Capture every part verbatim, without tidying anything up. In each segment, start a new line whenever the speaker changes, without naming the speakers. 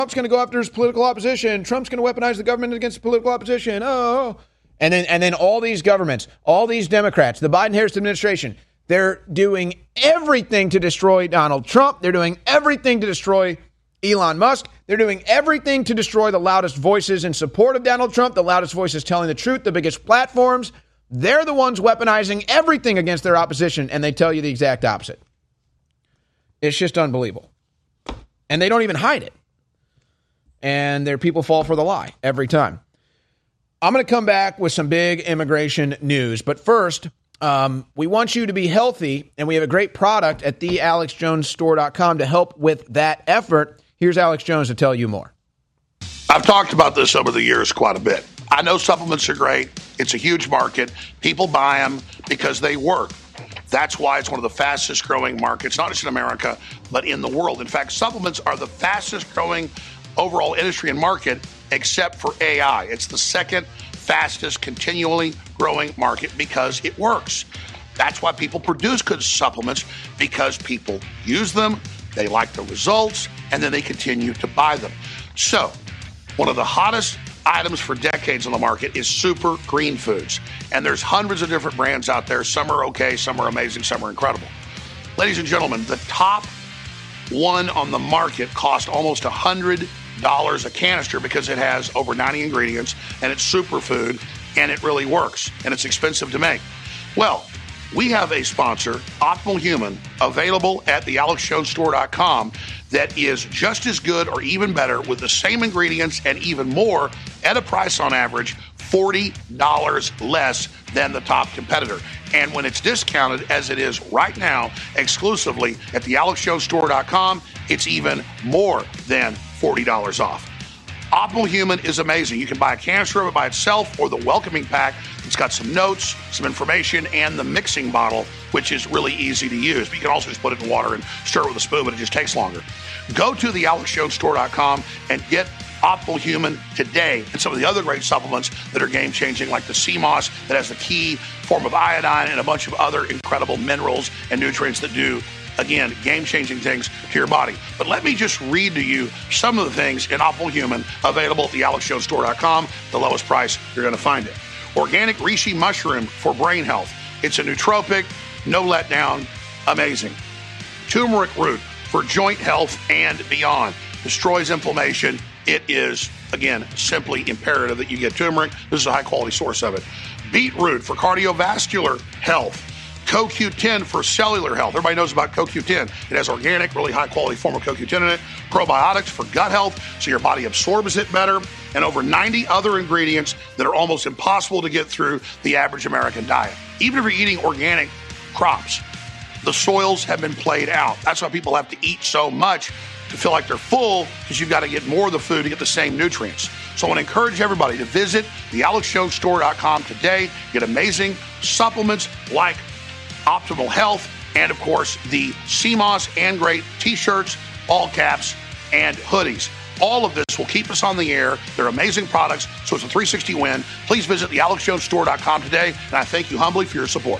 Trump's going to go after his political opposition. Trump's going to weaponize the government against the political opposition. Oh, and then and then all these governments, all these Democrats, the Biden-Harris administration, they're doing everything to destroy Donald Trump. They're doing everything to destroy Elon Musk. They're doing everything to destroy the loudest voices in support of Donald Trump, the loudest voices telling the truth, the biggest platforms. They're the ones weaponizing everything against their opposition, and they tell you the exact opposite. It's just unbelievable. And they don't even hide it. And their people fall for the lie every time. I'm going to come back with some big immigration news. But first, um, we want you to be healthy, and we have a great product at the alex jones store dot com to help with that effort. Here's Alex Jones to tell you more.
I've talked about this over the years quite a bit. I know supplements are great. It's a huge market. People buy them because they work. That's why it's one of the fastest growing markets, not just in America, but in the world. In fact, supplements are the fastest growing overall industry and market, except for A I. It's the second fastest continually growing market because it works. That's why people produce good supplements, because people use them, they like the results, and then they continue to buy them. So, one of the hottest items for decades on the market is Super Green Foods. And there's hundreds of different brands out there. Some are okay, some are amazing, some are incredible. Ladies and gentlemen, the top one on the market cost almost one hundred dollars a canister because it has over ninety ingredients and it's superfood and it really works and it's expensive to make. Well, we have a sponsor, Optimal Human, available at the alex jones store dot com that is just as good or even better with the same ingredients and even more at a price on average forty dollars less than the top competitor. And when it's discounted, as it is right now, exclusively at the alex jones store dot com, it's even more than forty dollars off. Optimal Human is amazing. You can buy a canister of it by itself or the welcoming pack. It's got some notes, some information, and the mixing bottle, which is really easy to use. But you can also just put it in water and stir it with a spoon, but it just takes longer. Go to the alex jones store dot com and get Optimal Human today, and some of the other great supplements that are game-changing, like the C M O S that has the key form of iodine and a bunch of other incredible minerals and nutrients that do, again, game-changing things to your body. But let me just read to you some of the things in Optimal Human available at the alex jones store dot com, the lowest price you're going to find it. Organic reishi mushroom for brain health. It's a nootropic, no letdown, amazing. Turmeric root for joint health and beyond. Destroys inflammation. It is, again, simply imperative that you get turmeric. This is a high-quality source of it. Beetroot for cardiovascular health. C O Q ten for cellular health. Everybody knows about C O Q ten. It has organic, really high-quality form of C O Q ten in it. Probiotics for gut health, so your body absorbs it better. And over ninety other ingredients that are almost impossible to get through the average American diet. Even if you're eating organic crops, the soils have been played out. That's why people have to eat so much to feel like they're full, because you've got to get more of the food to get the same nutrients. So I want to encourage everybody to visit the alex jones store dot com today. Get amazing supplements like Optimal Health and, of course, the C M O S and great T-shirts, all caps, and hoodies. All of this will keep us on the air. They're amazing products, so it's a three sixty win. Please visit the alex jones store dot com today, and I thank you humbly for your support.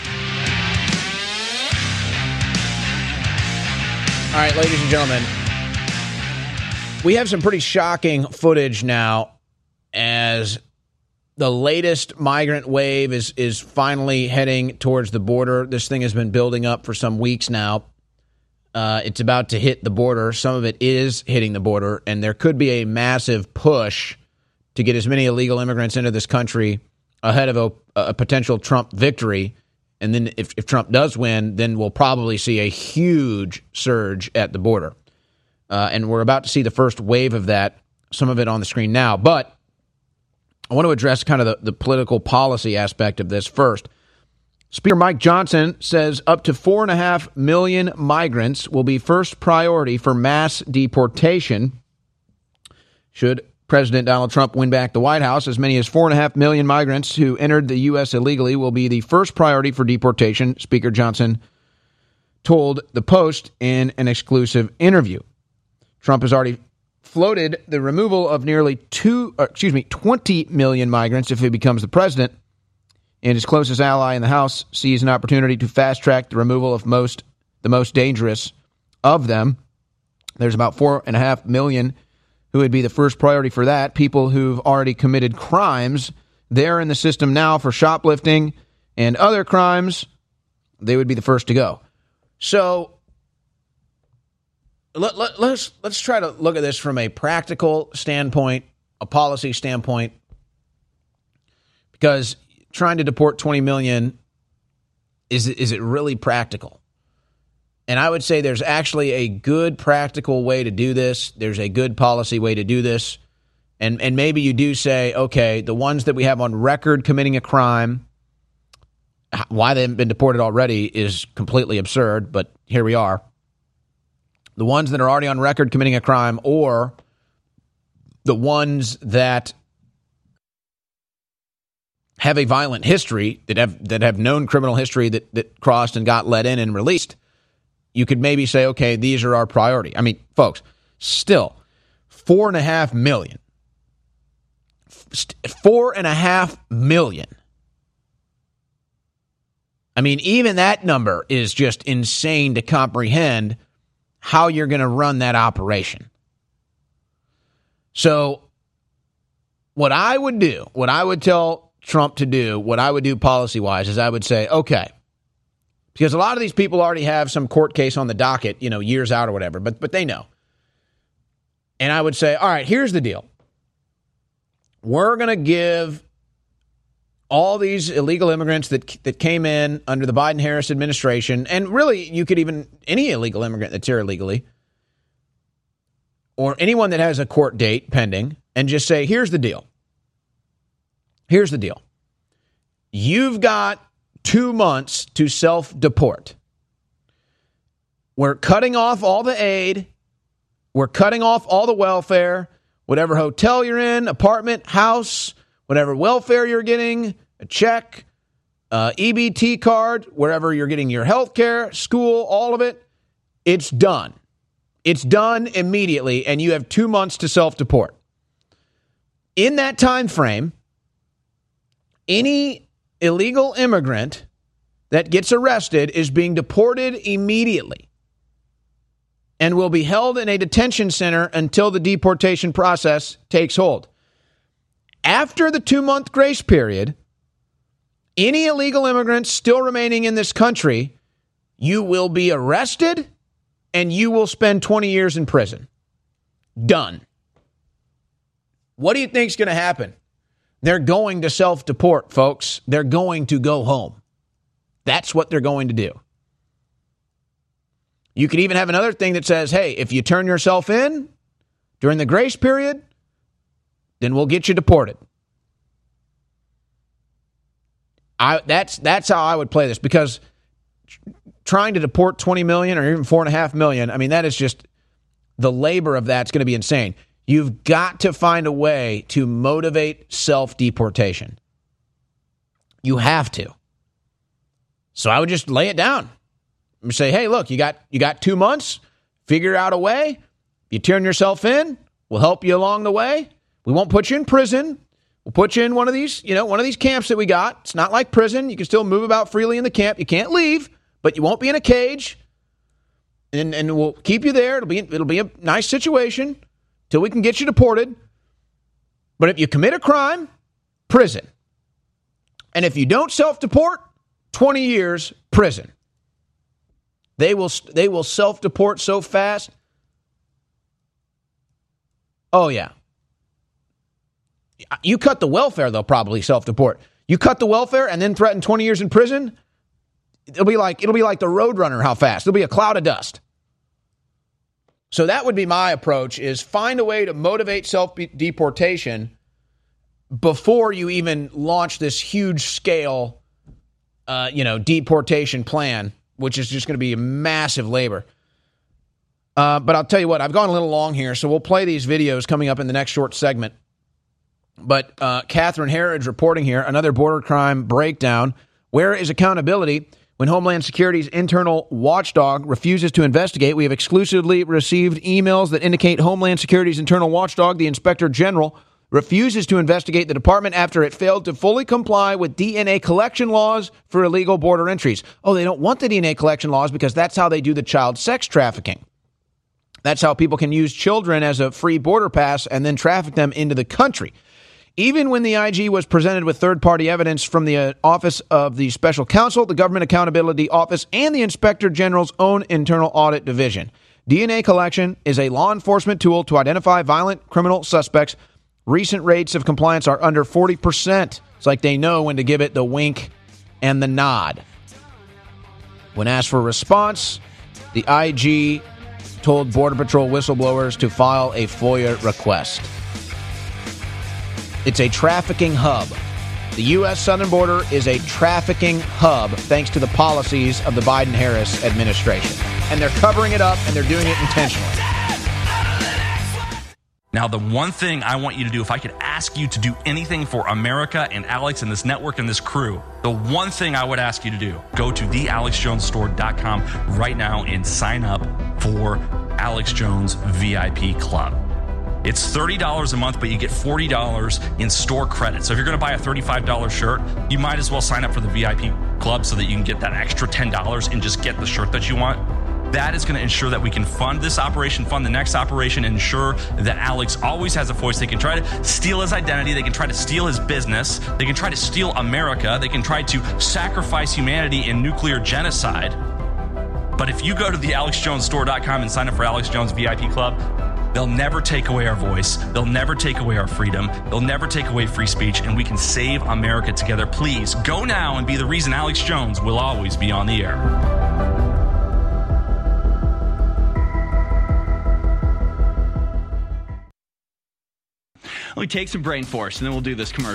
All right, ladies and gentlemen, we have some pretty shocking footage now as the latest migrant wave is is finally heading towards the border. This thing has been building up for some weeks now. Uh, it's about to hit the border. Some of it is hitting the border, and there could be a massive push to get as many illegal immigrants into this country ahead of a, a potential Trump victory. And then if, if Trump does win, then we'll probably see a huge surge at the border. Uh, and we're about to see the first wave of that, some of it on the screen now. But I want to address kind of the, the political policy aspect of this first. Speaker Mike Johnson says up to four and a half million migrants will be first priority for mass deportation. Should President Donald Trump win back the White House, as many as four and a half million migrants who entered the U S illegally will be the first priority for deportation, Speaker Johnson told The Post in an exclusive interview. Trump has already floated the removal of nearly two, uh, excuse me, twenty million migrants if he becomes the president, and his closest ally in the House sees an opportunity to fast track the removal of most, the most dangerous of them. There's about four and a half million who would be the first priority for that. People who've already committed crimes, they're in the system now for shoplifting and other crimes. They would be the first to go. So let, let, let's let's try to look at this from a practical standpoint, a policy standpoint, because trying to deport twenty million, is is it really practical? And I would say there's actually a good practical way to do this. There's a good policy way to do this. And and maybe you do say, okay, the ones that we have on record committing a crime, why they haven't been deported already is completely absurd, but here we are. The ones that are already on record committing a crime, or the ones that have a violent history, that have that have known criminal history that, that crossed and got let in and released, you could maybe say, okay, these are our priority. I mean, folks, still, four and a half million. Four and a half million. I mean, even that number is just insane to comprehend how you're going to run that operation. So what I would do, what I would tell Trump to do, what I would do policy-wise is I would say, okay, because a lot of these people already have some court case on the docket, you know, years out or whatever, but but they know. And I would say, all right, here's the deal. We're going to give all these illegal immigrants that that came in under the Biden-Harris administration, and really you could even, any illegal immigrant that's here illegally, or anyone that has a court date pending, and just say, here's the deal. Here's the deal. You've got two months to self-deport. We're cutting off all the aid. We're cutting off all the welfare. Whatever hotel you're in, apartment, house, whatever welfare you're getting, a check, uh, E B T card, wherever you're getting your health care, school, all of it, it's done. It's done immediately, and you have two months to self-deport. In that time frame, any illegal immigrant that gets arrested is being deported immediately and will be held in a detention center until the deportation process takes hold. After the two-month grace period, any illegal immigrants still remaining in this country, you will be arrested and you will spend twenty years in prison. Done. What do you think is going to happen? They're going to self-deport, folks. They're going to go home. That's what they're going to do. You could even have another thing that says, hey, if you turn yourself in during the grace period, then we'll get you deported. I that's that's how I would play this, because trying to deport twenty million or even four and a half million, I mean, that is just, the labor of that's going to be insane. You've got to find a way to motivate self-deportation. You have to. So I would just lay it down and say, hey, look, you got you got two months. Figure out a way. You turn yourself in. We'll help you along the way. We won't put you in prison. We'll put you in one of these, you know, one of these camps that we got. It's not like prison. You can still move about freely in the camp. You can't leave, but you won't be in a cage. And and we'll keep you there. It'll be it'll be a nice situation till we can get you deported. But if you commit a crime, prison. And if you don't self-deport, twenty years, prison. They will they will self-deport so fast. Oh, yeah. You cut the welfare, they'll probably self-deport. You cut the welfare and then threaten twenty years in prison, it'll be like it'll be like the Roadrunner, how fast. It'll be a cloud of dust. So that would be my approach, is find a way to motivate self-deportation before you even launch this huge scale, uh, you know, deportation plan, which is just going to be a massive labor. Uh, but I'll tell you what, I've gone a little long here, so we'll play these videos coming up in the next short segment. But uh, Catherine Herridge reporting here, another border crime breakdown. Where is accountability when Homeland Security's internal watchdog refuses to investigate? We have exclusively received emails that indicate Homeland Security's internal watchdog, the Inspector General, refuses to investigate the department after it failed to fully comply with D N A collection laws for illegal border entries. Oh, they don't want the D N A collection laws because that's how they do the child sex trafficking. That's how people can use children as a free border pass and then traffic them into the country. Even when the I G was presented with third-party evidence from the uh, Office of the Special Counsel, the Government Accountability Office, and the Inspector General's own Internal Audit Division. D N A collection is a law enforcement tool to identify violent criminal suspects. Recent rates of compliance are under forty percent. It's like they know when to give it the wink and the nod. When asked for a response, the I G told Border Patrol whistleblowers to file a FOIA request. It's a trafficking hub. The U S southern border is a trafficking hub thanks to the policies of the Biden-Harris administration. And they're covering it up, and they're doing it intentionally.
Now, the one thing I want you to do, if I could ask you to do anything for America and Alex and this network and this crew, the one thing I would ask you to do, go to the alex jones store dot com right now and sign up for Alex Jones V I P Club. It's thirty dollars a month, but you get forty dollars in store credit. So if you're going to buy a thirty-five dollars shirt, you might as well sign up for the V I P Club so that you can get that extra ten dollars and just get the shirt that you want. That is going to ensure that we can fund this operation, fund the next operation, and ensure that Alex always has a voice. They can try to steal his identity. They can try to steal his business. They can try to steal America. They can try to sacrifice humanity in nuclear genocide. But if you go to the alex jones store dot com and sign up for Alex Jones V I P Club, they'll never take away our voice. They'll never take away our freedom. They'll never take away free speech, and we can save America together. Please go now and be the reason Alex Jones will always be on the air.
Let me take some brain force, and then we'll do this commercial.